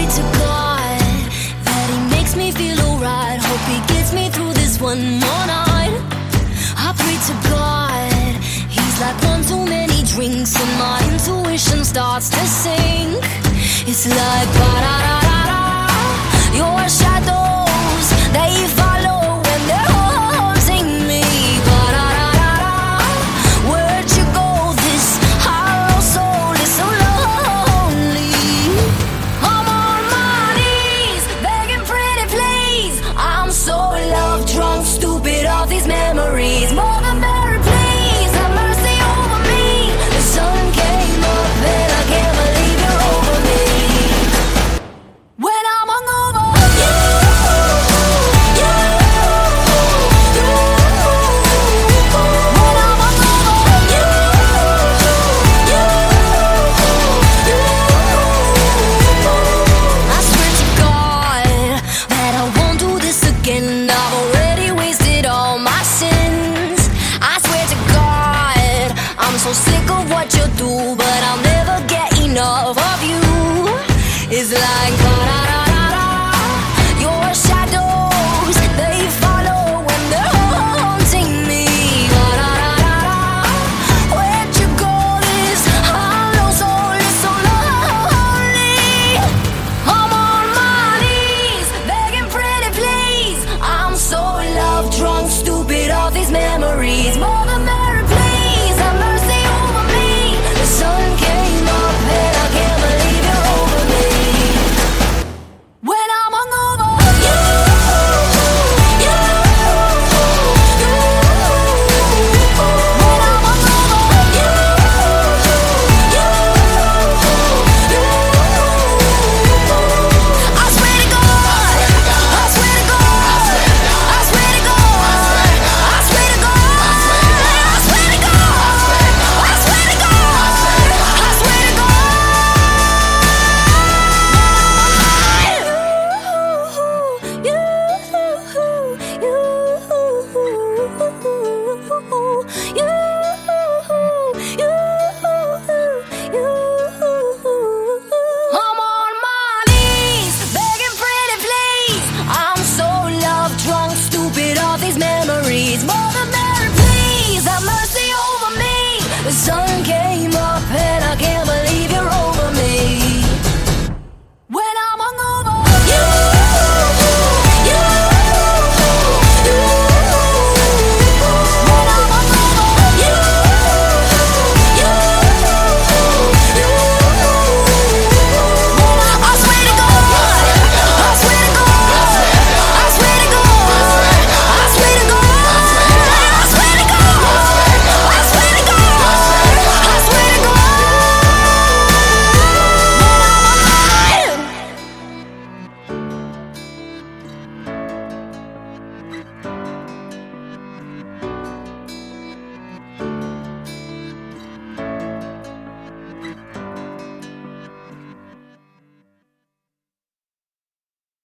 to God that he makes me feel alright. Hope he gets me through this one more night. I pray to God, he's like one too many drinks and my intuition starts to sink. It's like ba-da-da-da-da, you're a